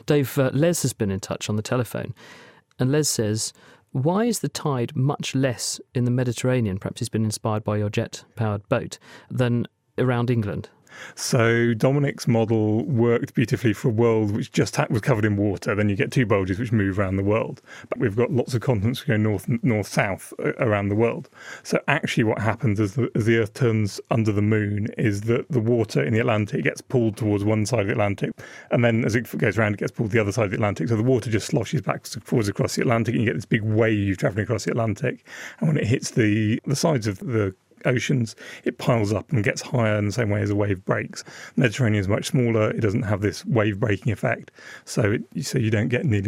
Dave, Les has been in touch on the telephone, and Les says, why is the tide much less in the Mediterranean, perhaps he's been inspired by your jet-powered boat, than around England? So Dominic's model worked beautifully for a world which just was covered in water. Then you get two bulges which move around the world. But we've got lots of continents going north-south around the world. So actually what happens as the Earth turns under the moon is that the water in the Atlantic gets pulled towards one side of the Atlantic. And then as it goes around, it gets pulled to the other side of the Atlantic. So the water just sloshes backwards and forwards across the Atlantic, and you get this big wave travelling across the Atlantic. And when it hits the sides of the oceans, it piles up and gets higher in the same way as a wave breaks. The Mediterranean is much smaller. It doesn't have this wave breaking effect. So you don't get nearly